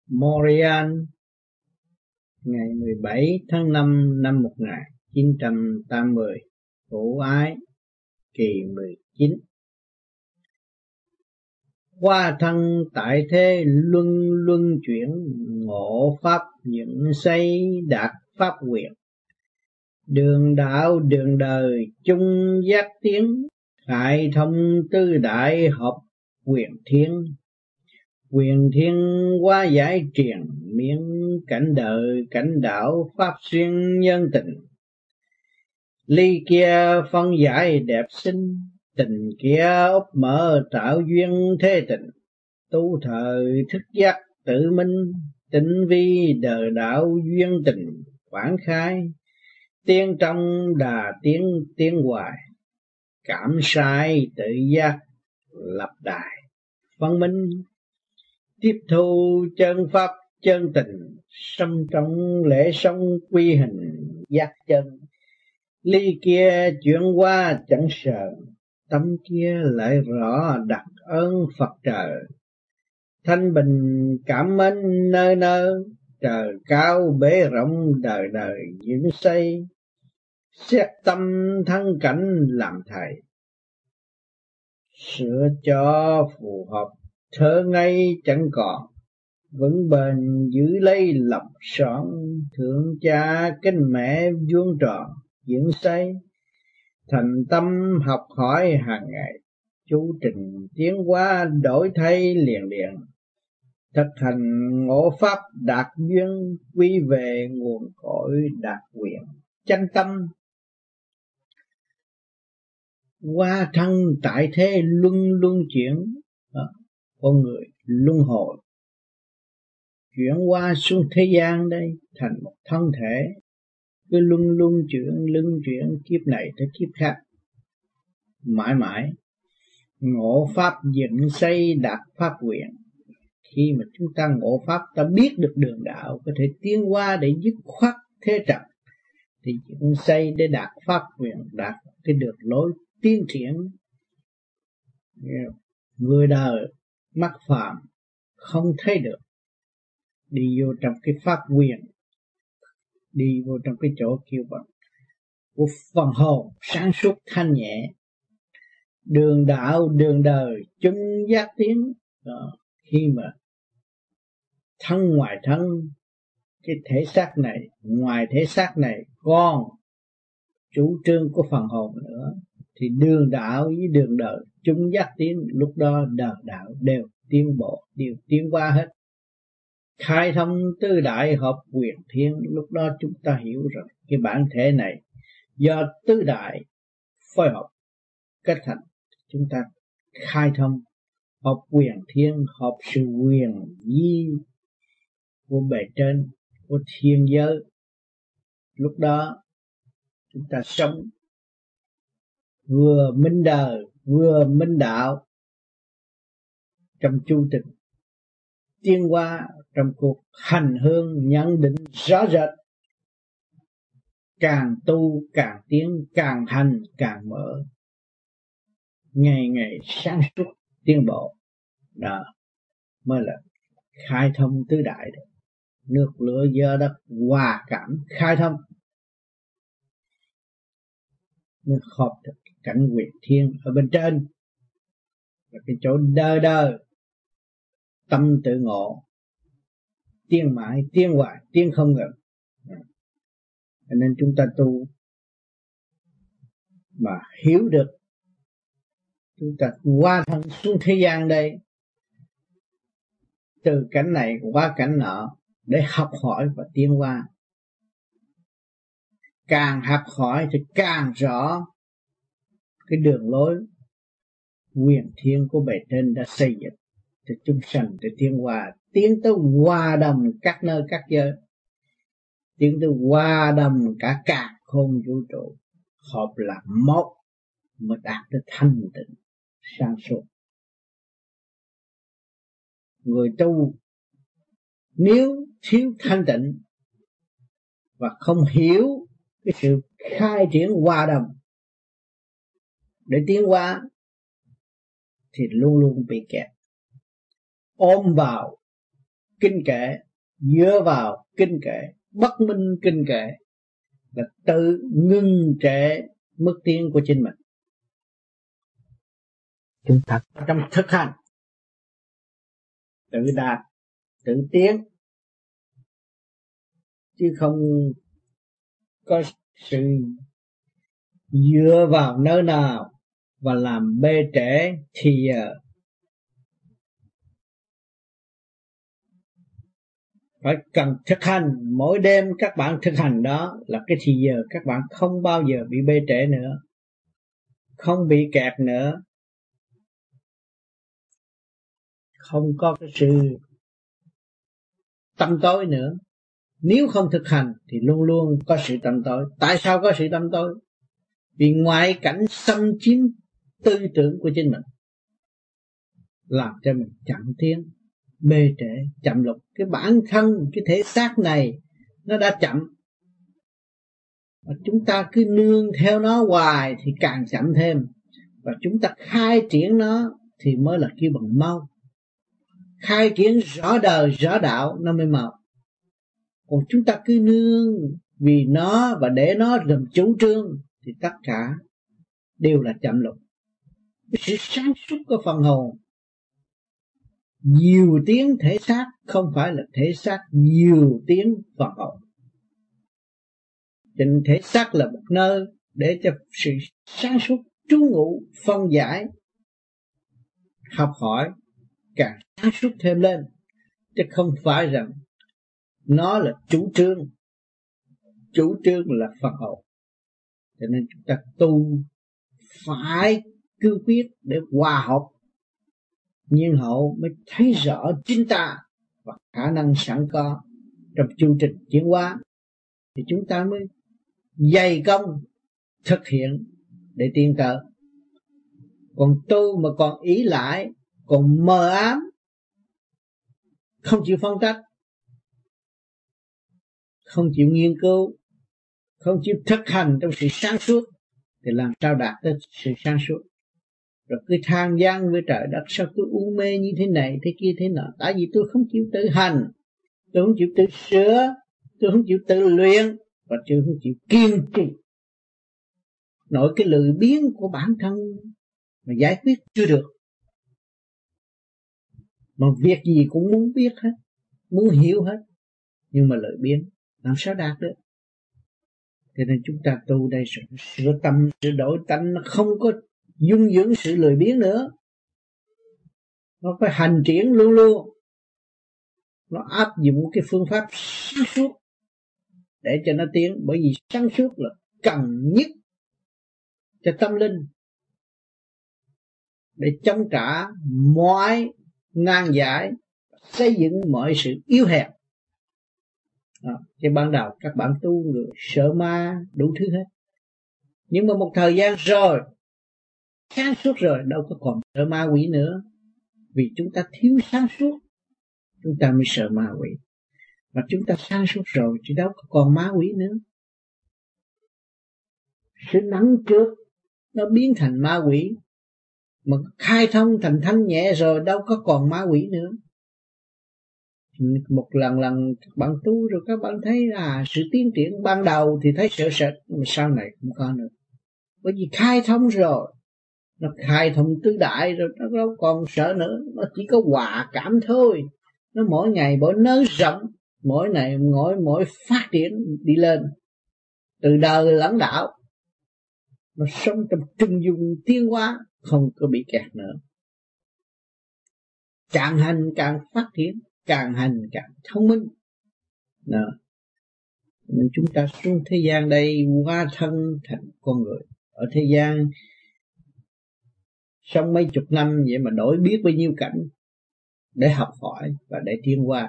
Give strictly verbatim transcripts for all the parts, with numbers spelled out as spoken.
Montreal, ngày mười bảy tháng năm năm một nghìn chín trăm tám mươi, Thủ Ái, kỳ mười chín. Qua thân tại thế luân luân chuyển, ngộ pháp những xây đạt pháp quyền. Đường đạo đường đời chung giác tiến, khai thông tư đại hợp quyền thiên. Quyền thiên qua giải truyền miên, cảnh đời cảnh đạo pháp xuyên nhân tình. Ly kia phân giải đẹp xinh, tình kia úp mở tạo duyên thế tình. Tu thời thức giác tự minh, tinh vi đời đạo duyên tình quảng khai. Tiên trong đà tiến tiến hoài, cảm sai tự giác lập đài phân minh. Tiếp thu chân pháp chân tình, xâm trong lễ sống quy hình giác chân. Ly kia chuyển qua chẳng sợ, tâm kia lại rõ đặc ơn Phật trời. Thanh bình cảm mến nơi nơi, trời cao bể rộng đời đời dựng xây. Xét tâm thân cảnh làm thầy, sửa cho phù hợp thơ ngây chẳng còn. Vững bền giữ lấy lòng son, thượng cha kính mẹ vuông tròn dựng xây. Thành tâm học hỏi hàng ngày, chu trình tiến hóa đổi thay liền liền. Thực hành ngộ pháp đạt duyên, quy về nguồn cội đạt quyền chân tâm. Qua thân tại thế luân luân chuyển, đó, con người luân hồi chuyển qua xuống thế gian đây thành một thân thể, cứ luân luân chuyển luân chuyển kiếp này tới kiếp khác, mãi mãi ngộ pháp dựng xây đạt pháp quyền. Khi mà chúng ta ngộ pháp, ta biết được đường đạo, có thể tiến qua để dứt khoát thế trần, thì dựng xây để đạt pháp quyền, đạt cái đường lối tiến triển. Người đời mắc phạm không thấy được, đi vô trong cái pháp quyền, đi vô trong cái chỗ kêu bằng của phần hồn sáng suốt thanh nhẹ. Đường đạo đường đời chung giác tiến. Đó, khi mà thân ngoài thân, cái thể xác này ngoài thể xác này còn chủ trương của phần hồn nữa, thì đường đạo với đường đời chung giác tiến, lúc đó đời đạo đều tiến bộ, đều tiến qua hết. Khai thông tư đại hợp quyền thiên, lúc đó chúng ta hiểu rằng cái bản thể này do tứ đại phối hợp kết thành, chúng ta khai thông hợp quyền thiên, hợp sự quyền di của bề trên, của thiên giới. Lúc đó chúng ta sống vừa minh đời vừa minh đạo, trong chu trình tiến hóa, trong cuộc hành hương nhận định rõ rệt. Càng tu càng tiến, càng hành càng mở, ngày ngày sáng suốt tiến bộ. Đó mới là khai thông tứ đại đó. Nước lửa gió đất hòa cảm khai thông, mới hợp được cảnh quyền thiên ở bên trên, là cái chỗ đời đời tâm tự ngộ, tiến mãi tiến hoài tiến không ngừng. Cho nên chúng ta tu mà hiểu được, chúng ta qua thân xuống thế gian đây, từ cảnh này qua cảnh nọ, để học hỏi và tiến hóa. Càng học hỏi thì càng rõ cái đường lối quyền thiên của bề trên đã xây dựng cho chúng sanh để tiến hóa, tiến tới hòa đồng các nơi các giới, tiến tới hòa đồng cả càn khôn vũ trụ, hợp là một mới đạt tới thanh tịnh sáng suốt. Người tu nếu thiếu thanh tịnh và không hiểu cái sự khai triển hòa đồng để tiến hóa, thì luôn luôn bị kẹt, ôm vào kinh kệ, dựa vào kinh kệ, bất minh kinh kệ là tự ngưng trệ mức tiến của chính mình. Chúng ta trong thực hành tự đạt, tự tiến, chứ không có sự dựa vào nơi nào và làm bê trễ thì giờ. Phải cần thực hành, mỗi đêm các bạn thực hành đó là cái thì giờ các bạn không bao giờ bị bê trễ nữa, không bị kẹt nữa, không có cái sự tâm tối nữa. Nếu không thực hành thì luôn luôn có sự tâm tối. Tại sao có sự tâm tối? Vì ngoại cảnh xâm chiếm tư tưởng của chính mình, làm cho mình chậm tiến, bê trễ, chậm lục. Cái bản thân, cái thể xác này nó đã chậm, và chúng ta cứ nương theo nó hoài thì càng chậm thêm. Và chúng ta khai triển nó thì mới là kêu bằng mau. Khai triển rõ đời, rõ đạo nó mới mau. Còn chúng ta cứ nương vì nó và để nó làm chủ trương thì tất cả đều là chậm lục. Cái sự sáng suốt của phần hồn nhiều tiếng thể xác, không phải là thể xác nhiều tiếng phần hồn. Chính thể xác là một nơi để cho sự sáng suốt trú ngụ, phân giải, học hỏi càng sáng suốt thêm lên, chứ không phải rằng nó là chủ trương. Chủ trương là phần hồn. Cho nên chúng ta tu phải cương quyết để hòa hợp nhiên hậu mới thấy rõ chính ta và khả năng sẵn có trong chương trình chuyển hóa, thì chúng ta mới dày công thực hiện để tiến tới. Còn tu mà còn ý lại, còn mờ ám, không chịu phân tích, không chịu nghiên cứu, không chịu thực hành trong sự sáng suốt thì làm sao đạt tới sự sáng suốt. Rồi cứ than gian với trời đất, sao tôi u mê như thế này thế kia thế nọ. Tại vì tôi không chịu tự hành, tôi không chịu tự sửa, tôi không chịu tự luyện, và tôi không chịu kiên trì nổi cái lười biếng của bản thân mà giải quyết chưa được. Mà việc gì cũng muốn biết hết, muốn hiểu hết, nhưng mà lười biếng làm sao đạt được. Cho nên chúng ta tu đây sự sửa tâm, sửa đổi tánh, nó không có dung dưỡng sự lười biếng nữa. Nó phải hành triển luôn luôn. Nó áp dụng cái phương pháp sáng suốt để cho nó tiến. Bởi vì sáng suốt là cần nhất cho tâm linh, để chống trả mọi nan giải, xây dựng mọi sự yếu hèn. Đó. Chứ ban đầu các bạn tu người sợ ma đủ thứ hết, nhưng mà một thời gian rồi, sáng suốt rồi, đâu có còn sợ ma quỷ nữa. Vì chúng ta thiếu sáng suốt, chúng ta mới sợ ma quỷ. Mà chúng ta sáng suốt rồi thì đâu có còn ma quỷ nữa. Sự nắng trước nó biến thành ma quỷ, mà khai thông thành thanh nhẹ rồi đâu có còn ma quỷ nữa. Một lần lần các bạn tu rồi các bạn thấy là sự tiến triển ban đầu thì thấy sợ sệt, mà sau này không có nữa. Bởi vì khai thông rồi, nó khai thông tứ đại rồi, nó đâu còn sợ nữa. Nó chỉ có hòa cảm thôi. Nó mỗi ngày mỗi nới rộng, mỗi ngày mỗi mỗi phát triển đi lên, từ đời lẫn đạo. Nó sống trong trung dung tiến hóa, không có bị kẹt nữa. Càng hành càng phát triển, càng hành càng thông minh. Đó. Nên chúng ta xuống thế gian đây hóa thân thành con người. Ở thế gian sống mấy chục năm vậy mà đổi biết bao nhiêu cảnh để học hỏi và để tiến hóa.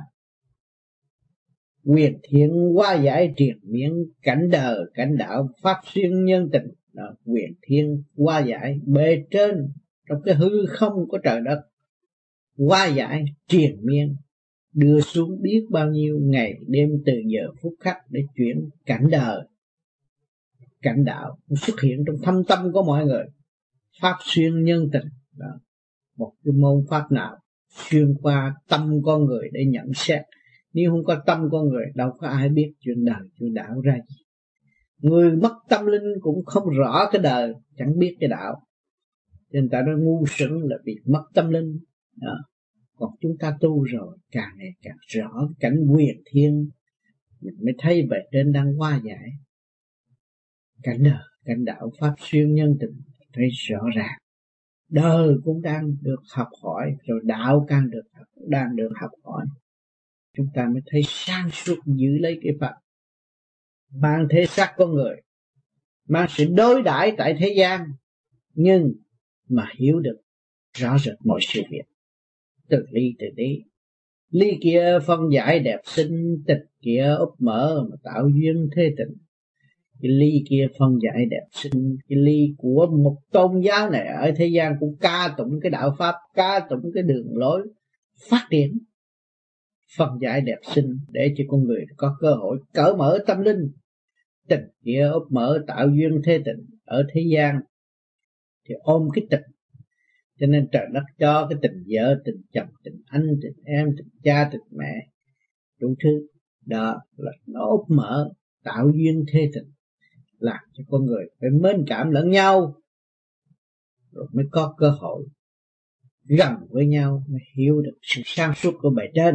Quyền thiện hóa giải triền miên, cảnh đời cảnh đạo pháp xuyên nhân tình. Đó, quyền thiên hóa giải bề trên trong cái hư không của trời đất, hóa giải triền miên, đưa xuống biết bao nhiêu ngày đêm từ giờ phút khắc để chuyển cảnh đời cảnh đạo xuất hiện trong thâm tâm của mọi người. Pháp xuyên nhân tình. Đó, một cái môn pháp nào xuyên qua tâm con người để nhận xét. Nếu không có tâm con người, đâu có ai biết chuyện đời chuyện đạo ra gì. Người mất tâm linh cũng không rõ cái đời, chẳng biết cái đạo. Nên ta nói ngu xuẩn là vì mất tâm linh đó. Còn chúng ta tu rồi, càng ngày càng rõ cảnh quyền thiên, mình mới thấy bề trên đang hóa giải. Cảnh đời, cảnh đạo pháp xuyên nhân tình thấy rõ ràng. Đời cũng đang được học hỏi, rồi đạo càng được đang được học hỏi. Chúng ta mới thấy sáng suốt giữ lấy cái Phật, mang thế xác con người, mang sự đối đãi tại thế gian, nhưng mà hiểu được rõ rệt mọi sự việc, từ ly từ ly. Ly kia phân giải đẹp xinh, tịch kia úp mở mà tạo duyên thế tình. Cái ly kia phân giải đẹp xinh, cái ly của một tôn giáo này ở thế gian cũng ca tụng cái đạo pháp, ca tụng cái đường lối phát triển, phân giải đẹp xinh để cho con người có cơ hội cởi mở tâm linh. Tình kia úp mở tạo duyên thế tình. Ở thế gian thì ôm cái tình, cho nên trời đất cho cái tình vợ, tình chồng, tình anh, tình em, tình cha, tình mẹ, đủ thứ. Đó là nó úp mở tạo duyên thế tình, làm cho con người phải mến cảm lẫn nhau, rồi mới có cơ hội gần với nhau, mới hiểu được sự sáng suốt của bề trên.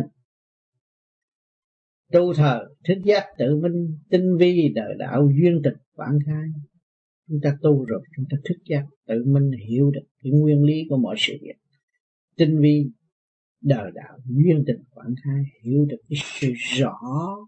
Tu thờ thức giác tự minh, tinh vi đời đạo duyên tịch quảng khai. Chúng ta tu rồi chúng ta thức giác tự minh, hiểu được cái nguyên lý của mọi sự việc. Tinh vi đời đạo duyên tịch quảng khai, hiểu được cái sự rõ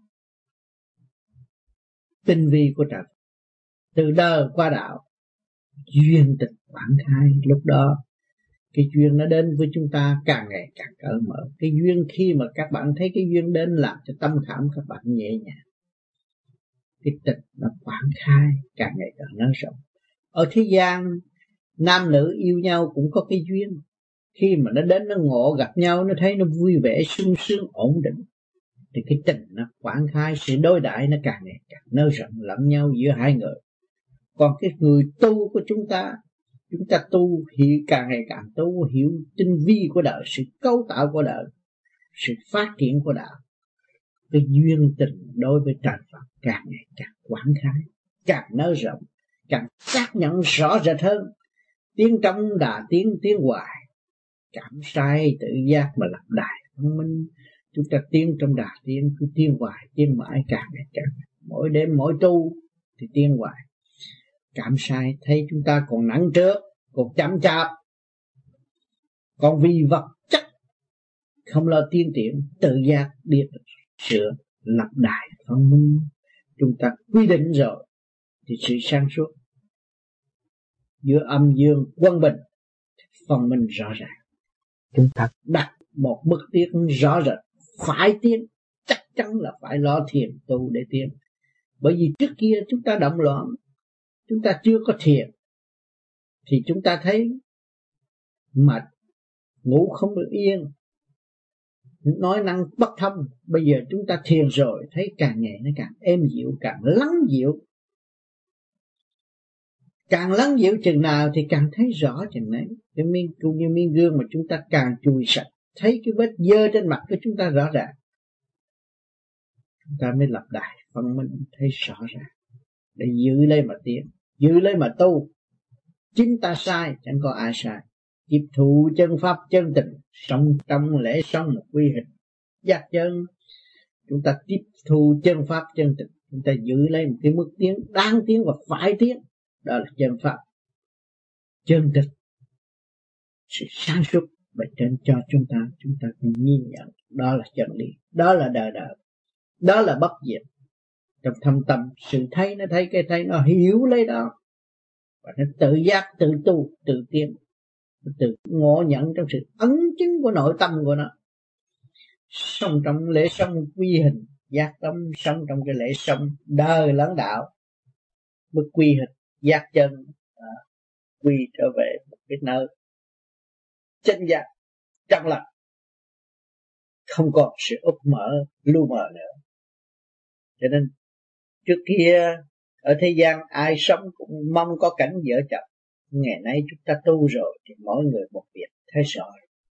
tinh vi của trời. Từ đời qua đạo duyên tịch quảng khai, lúc đó cái duyên nó đến với chúng ta càng ngày càng cởi mở. Cái duyên khi mà các bạn thấy cái duyên đến, làm cho tâm khảm các bạn nhẹ nhàng. Cái tịch nó quảng khai, càng ngày càng nới rộng. Ở thế gian nam nữ yêu nhau cũng có cái duyên. Khi mà nó đến nó ngộ gặp nhau, nó thấy nó vui vẻ sung sướng ổn định, thì cái tình nó quảng khai, sự đối đãi nó càng ngày càng nới rộng lẫn nhau giữa hai người. Còn cái người tu của chúng ta, chúng ta tu hiểu càng ngày càng tu hiểu tinh vi của đạo, sự cấu tạo của đạo, sự phát triển của đạo. Cái duyên tình đối với trời Phật càng ngày càng quảng khai, càng nới rộng, càng xác nhận rõ rệt hơn. Tiến trong đà tiến, tiến hoài, cảm sai tự giác mà lập đài thông minh. Chúng ta tiến trong đà tiến, cứ tiến hoài, tiến mãi, càng ngày càng. Mỗi đêm mỗi tu thì tiến hoài. Cảm sai thấy chúng ta còn nặng trước, còn chậm chạp, còn vì vật chất không lo tiến triển, tự giác biết sửa lập đài thông minh. Chúng ta quy định rồi thì sự sáng suốt giữa âm dương quân bình, phần minh rõ ràng. Chúng ta đặt một bước tiến rõ rệt, phải tiến, chắc chắn là phải lo thiền tu để tiến. Bởi vì trước kia chúng ta động loạn, chúng ta chưa có thiền, thì chúng ta thấy mệt, ngủ không được yên, nói năng bất thông. Bây giờ chúng ta thiền rồi, thấy càng ngày nó càng êm dịu, càng lắng dịu. Càng lắng dịu chừng nào thì càng thấy rõ chừng đấy. Cái miếng, cũng như miếng gương mà chúng ta càng chùi sạch, thấy cái vết dơ trên mặt của chúng ta rõ ràng, chúng ta mới lập đài phân minh, thấy rõ ràng để giữ lấy mà tiến, giữ lấy mà tu. Chính ta sai, chẳng có ai sai. Tiếp thụ chân pháp chân tình, sống trong lễ sống một quy hình giác chân. Chúng ta tiếp thu chân pháp chân tình, chúng ta giữ lấy một cái mức tiến đáng tiến và phải tiến. Đó là chân pháp chân tình. Sự sáng suốt bề trên cho chúng ta, chúng ta phải nhìn nhận đó là chân lý, đó là đời đời, đó là bất diệt. Trong thâm tâm, sự thấy nó thấy cái thấy, nó hiểu lấy đó, và nó tự giác tự tu tự tiến, tự ngộ nhận trong sự ấn chứng của nội tâm của nó. Sống trong lễ sống quy hình giác tâm, sống trong cái lễ sống đời lẫn đạo, mới quy hình giác chân, à, quy trở về một cái nơi chân giác chân lành, không còn sự úp mở lu mờ nữa. Cho nên trước kia ở thế gian ai sống cũng mong có cảnh vợ chồng. Ngày nay chúng ta tu rồi thì mỗi người một việc, thấy rõ,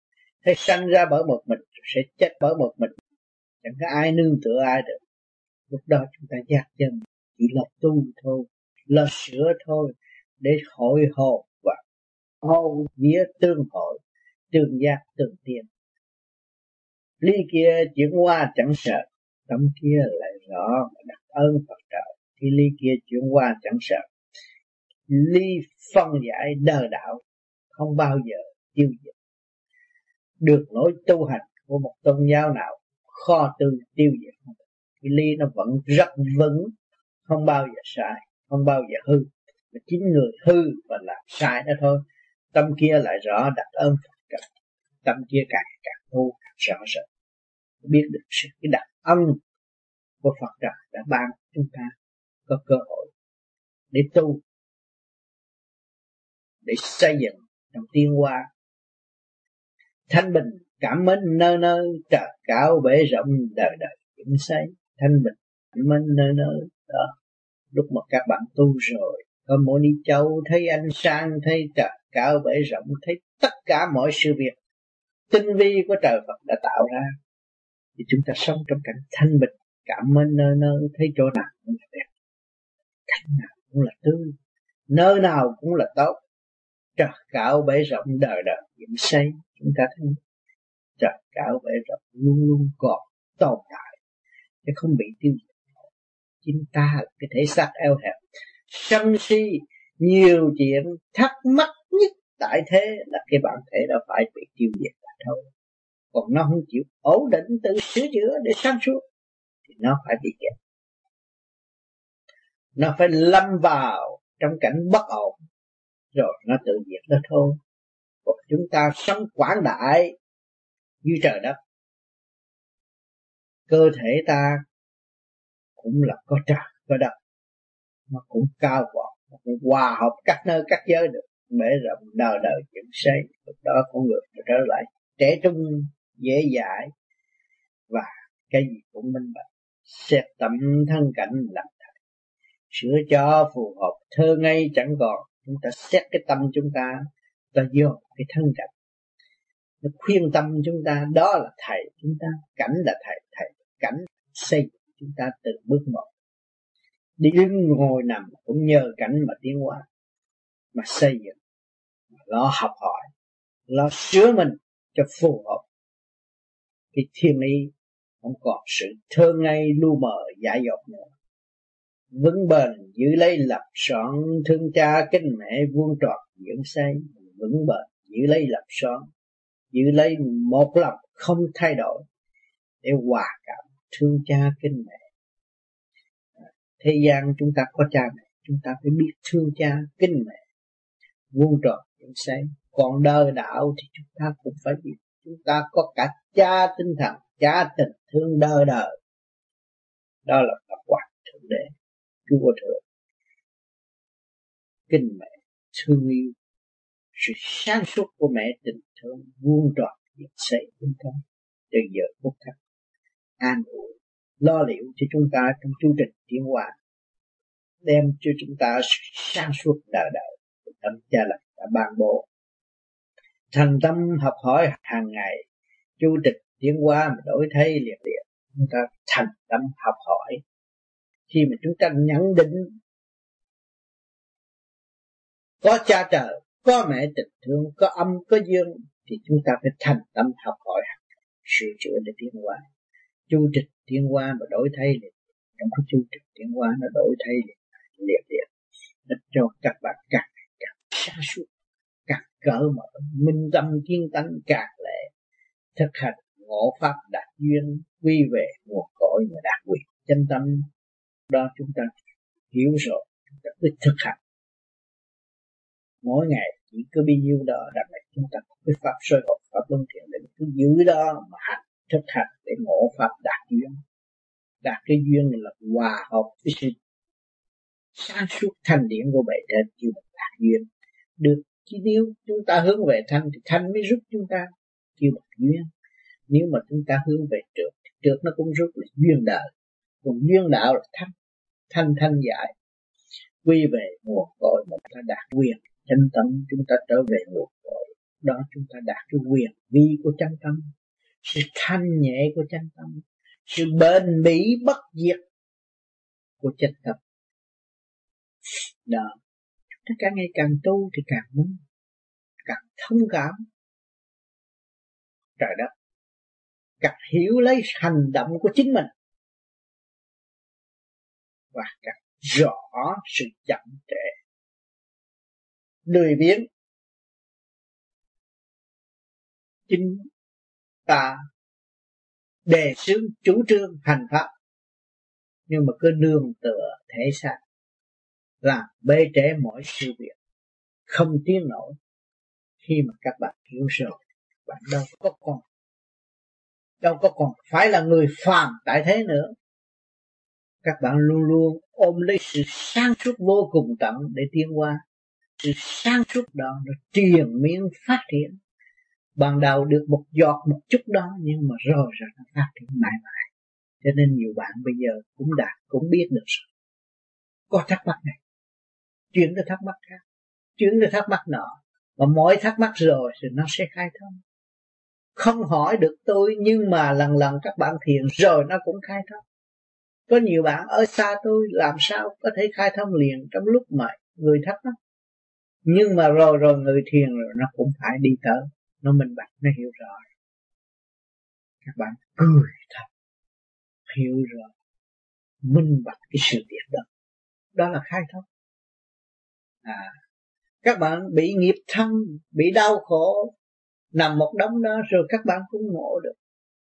Thế sanh ra bởi một mình, sẽ chết bởi một mình, chẳng có ai nương tựa ai được. Lúc đó chúng ta giác chân, chỉ là tu thôi, là sửa thôi, để hội họp và hô vía tương hội, tương giác tương tiên. Ly kia chuyển qua chẳng sợ, tâm kia lại rõ mà đặt ơn Phật trời. Khi ly kia chuyển qua chẳng sợ, ly phân giải đời đạo, không bao giờ tiêu diệt. Được lối tu hành của một tôn giáo nào kho tư tiêu diệt. Cái ly nó vẫn rất vững, không bao giờ sai, không bao giờ hư. Mà chính người hư và làm sai đó thôi. Tâm kia lại rõ đặt ơn Phật trời. Tâm kia càng càng tu càng rõ rệt, biết được sự cái đặc ân của Phật trời đã ban chúng ta có cơ hội để tu, để xây dựng trong tiến hóa thanh bình cảm mến nơi nơi, trời cao bể rộng đời đời vĩnh xây. Thanh bình cảm mến nơi nơi đó. Lúc mà các bạn tu rồi, có mỗi đi châu thấy ánh sáng, thấy trời cao bể rộng, thấy tất cả mọi sự việc tinh vi của trời Phật đã tạo ra, thì chúng ta sống trong cảnh thanh bình cảm mến nơi nơi, thấy chỗ nào cũng là đẹp, cảnh nào cũng là tươi, nơi nào cũng là tốt. Trời cao bể rộng đời đời vĩnh xây. Chúng ta thấy trời cao bể rộng luôn luôn còn tồn tại, chứ không bị tiêu diệt. Chính ta là cái thể xác eo hẹp, sân si nhiều chuyện, thắc mắc nhất tại thế là cái bản thể đó phải bị tiêu diệt là thôi. Còn nó không chịu ổn định tự sửa chữa để sáng suốt thì nó phải bị kẹt. Nó phải lâm vào trong cảnh bất ổn rồi nó tự diệt đó thôi. Còn chúng ta sống quảng đại như trời đất, cơ thể ta cũng là có trời có đất, nó cũng cao vọt, nó cũng hòa hợp các nơi các giới được, bể rộng đời đời vĩnh xây. Lúc đó con người trở lại trẻ trung dễ dãi và cái gì cũng minh bạch, xét tâm thân cảnh làm thầy, sửa cho phù hợp thơ ngây chẳng còn. Chúng ta xét cái tâm chúng ta, ta vô cái thân cảnh, nó khuyên tâm chúng ta, đó là thầy chúng ta, cảnh là thầy, thầy cảnh xây chúng ta từ bước một. Đi đứng ngồi nằm cũng nhờ cảnh mà tiến hóa, mà xây dựng, mà lo học hỏi, lo sửa mình cho phù hợp. Cái thiên ý không còn sự thơ ngây lu mờ dại dột nữa. Vững bền giữ lấy lập soạn, thương cha kính mẹ vuông tròn dưỡng xây. Vững bền giữ lấy lập soạn, giữ lấy một lòng không thay đổi để hòa cảm thương cha kính mẹ. Thế gian chúng ta có cha mẹ, chúng ta phải biết thương cha kính mẹ, vuông tròn dưỡng xây. Còn đời đạo thì chúng ta cũng phải biết chúng ta có cả cha tinh thần, cha tình thương đời đời. Đó là tập quán thượng đế, Chúa Thượng. Kính mẹ, thương yêu, sự sáng suốt của mẹ tình thương vuông tròn dưỡng xây chúng ta từ giờ phút khắc an ủi, lo liệu cho chúng ta trong chu trình tiến hóa, đem cho chúng ta sáng suốt đời đời. Tâm cha lành đã ban bố. Thành tâm học hỏi hàng ngày, chu trình tiến hóa mà đổi thay liền liền. Chúng ta thành tâm học hỏi. Khi mà chúng ta nhận định có cha trời, có mẹ tình thương, có âm, có dương, thì chúng ta phải thành tâm học hỏi, sửa chữa để tiến hóa. Chu trình tiến hóa mà đổi thay liền, trong cái chu trình tiến hóa nó đổi thay liền liền liền, nó cho các bạn càng càng sáng suốt, càng cỡ mở, minh tâm kiên tánh càng lệ, thực hành ngộ pháp đạt duyên, quy về nguồn cội mà đạt quyền chân tâm. Đó chúng ta hiểu rồi, chúng ta cứ thực hành. Mỗi ngày chỉ có bao nhiêu đó rằng là chúng ta có cái pháp soi hộp, pháp luân thiện để cứ giữ đó mà hành, thực hành để ngộ pháp đạt duyên. Đạt cái duyên là hòa hợp với sự sáng suốt thanh điển của bề trên, chứ mình đạt duyên được. Chỉ nếu chúng ta hướng về thanh thì thanh mới giúp chúng ta, kêu bằng duyên. Nếu mà chúng ta hướng về trượt thì trượt nó cũng giúp là duyên đời. Còn duyên đạo là thanh, thanh thanh giải, quy về nguồn cội mà ta đạt quyền chân tâm. Chúng ta trở về nguồn cội, đó chúng ta đạt cái quyền vi của chánh tâm, sự thanh nhẹ của chánh tâm, sự bền bỉ bất diệt của chánh tâm. Đó, chúng ta càng ngày càng tu thì càng muốn, càng thông cảm trời đất, càng hiểu lấy hành động của chính mình và càng rõ sự chậm trễ, lười biếng. Chính ta đề xướng chủ trương hành pháp, nhưng mà cứ nương tựa thể xác, làm bê trễ mọi sự việc, không tiến nổi. Khi mà các bạn hiểu rồi, bạn đâu có còn đâu có còn phải là người phàm tại thế nữa. Các bạn luôn luôn ôm lấy sự sáng suốt vô cùng tận để tiến qua. Sự sáng suốt đó nó triền miên phát triển. Ban đầu được một giọt một chút đó, nhưng mà rồi rồi nó phát triển mãi mãi. Cho nên nhiều bạn bây giờ cũng đạt, cũng biết được rồi. Có thắc mắc này, chuyển tới thắc mắc khác, chuyển tới thắc mắc nọ, mà mỗi thắc mắc rồi thì nó sẽ khai thông. Không hỏi được tôi, nhưng mà lần lần các bạn thiền rồi nó cũng khai thông. Có nhiều bạn ở xa tôi làm sao có thể khai thông liền trong lúc mà người thắc mắc. Nhưng mà rồi rồi người thiền rồi nó cũng phải đi tới, nó minh bạch, nó hiểu rõ. Các bạn cười thật, hiểu rõ, minh bạch cái sự việc đó. Đó là khai thông. À, các bạn bị nghiệp thân, bị đau khổ, nằm một đống đó rồi các bạn cũng ngộ được.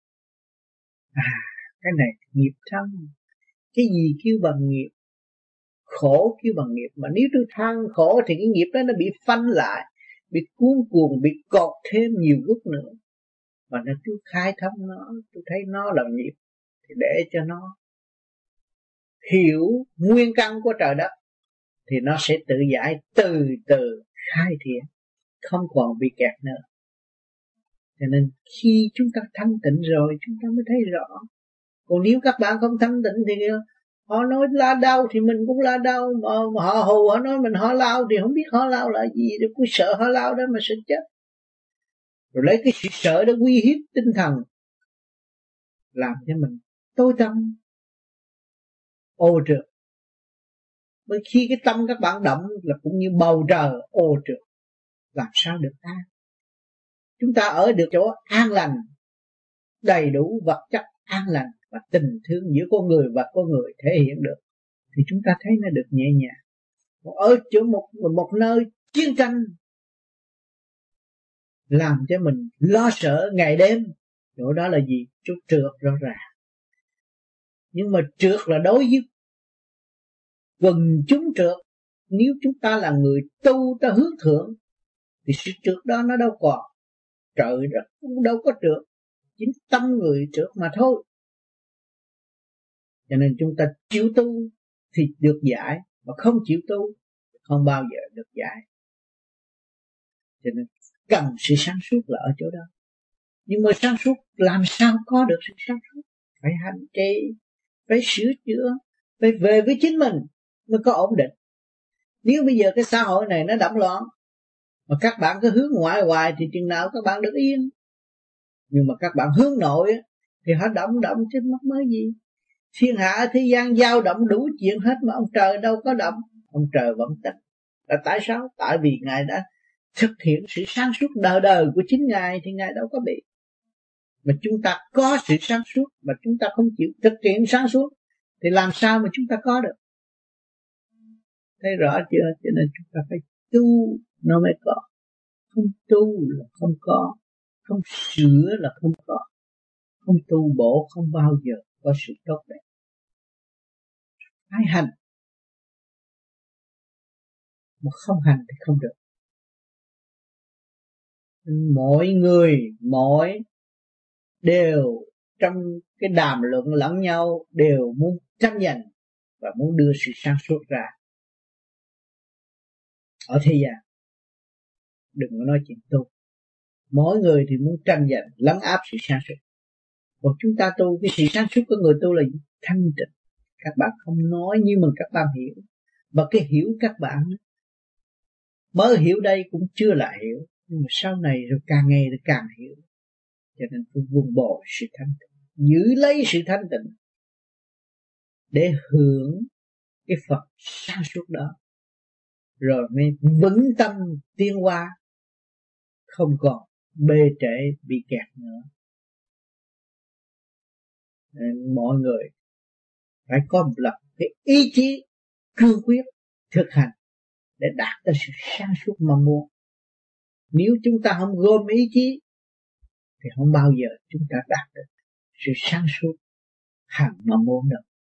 À, cái này nghiệp thân. Cái gì kêu bằng nghiệp? Khổ kêu bằng nghiệp. Mà nếu tôi than khổ thì cái nghiệp đó nó bị phanh lại, bị cuốn cuồng, bị cột thêm nhiều lúc nữa. Và nếu tôi khai thông nó, tôi thấy nó là nghiệp, thì để cho nó hiểu nguyên căn của trời đất, thì nó sẽ tự giải, từ từ khai thiện, không còn bị kẹt nữa. Cho nên khi chúng ta thanh tịnh rồi, chúng ta mới thấy rõ. Còn nếu các bạn không thanh tịnh thì họ nói la đau thì mình cũng la đau, mà, mà họ hù họ nói mình họ lao thì không biết họ lao là gì, rồi cứ sợ họ lao đó mà sợ chết. Rồi lấy cái sự sợ đó uy hiếp tinh thần, làm cho mình tối tâm, ô trượt. Bởi khi cái tâm các bạn động là cũng như bầu trời ô trượt, làm sao được an? Chúng ta ở được chỗ an lành, đầy đủ vật chất an lành, và tình thương giữa con người và con người thể hiện được, thì chúng ta thấy nó được nhẹ nhàng. Còn ở chỗ một một nơi chiến tranh làm cho mình lo sợ ngày đêm, chỗ đó là gì? Chút trượt rõ ràng. Nhưng mà trượt là đối với quần chúng trượt. Nếu chúng ta là người tu, ta hướng thượng, thì sự trượt đó nó đâu còn. Trời đất cũng đâu có trượt, chính tâm người trượt mà thôi. Cho nên chúng ta chịu tu thì được giải, mà không chịu tu không bao giờ được giải. Cho nên cần sự sáng suốt là ở chỗ đó. Nhưng mà sáng suốt làm sao có được sự sáng suốt? Phải hành trì, phải sửa chữa, phải về với chính mình mới có ổn định. Nếu bây giờ cái xã hội này nó động loạn, mà các bạn cứ hướng ngoại hoài thì chừng nào các bạn được yên. Nhưng mà các bạn hướng nội thì họ động động chứ mất mới gì. Thiên hạ thế gian dao động đủ chuyện hết, mà ông trời đâu có động. Ông trời vẫn tịch. Là tại sao? Tại vì Ngài đã thực hiện sự sáng suốt đời đời của chính Ngài, thì Ngài đâu có bị. Mà chúng ta có sự sáng suốt mà chúng ta không chịu thực hiện sáng suốt, thì làm sao mà chúng ta có được? Thấy rõ chưa? Cho nên chúng ta phải tu nó mới có. Không tu là không có, không sửa là không có. Không tu bổ không bao giờ có sự tốt đẹp. Phải hành, mà không hành thì không được. Mỗi người, mỗi đều trong cái đàm luận lẫn nhau đều muốn tranh giành và muốn đưa sự sáng suốt ra ở thế gian. Đừng có nói chuyện tu. Mỗi người thì muốn tranh giành lấn áp sự sáng suốt. Còn chúng ta tu, cái sự sáng suốt của người tu là thanh tịnh. Các bạn không nói nhưng mà các bạn hiểu. Và cái hiểu các bạn mới hiểu đây cũng chưa là hiểu. Nhưng mà sau này rồi càng nghe rồi càng hiểu. Cho nên tôi vun bồi sự thanh tịnh, giữ lấy sự thanh tịnh để hưởng cái Phật sáng suốt đó, rồi mới vững tâm tiến hóa, không còn bê trễ bị kẹt nữa. Nên mọi người phải có một lập cái ý chí cương quyết thực hành để đạt tới sự sáng suốt mong muốn. Nếu chúng ta không gom ý chí thì không bao giờ chúng ta đạt được sự sáng suốt hằng mong muốn đâu.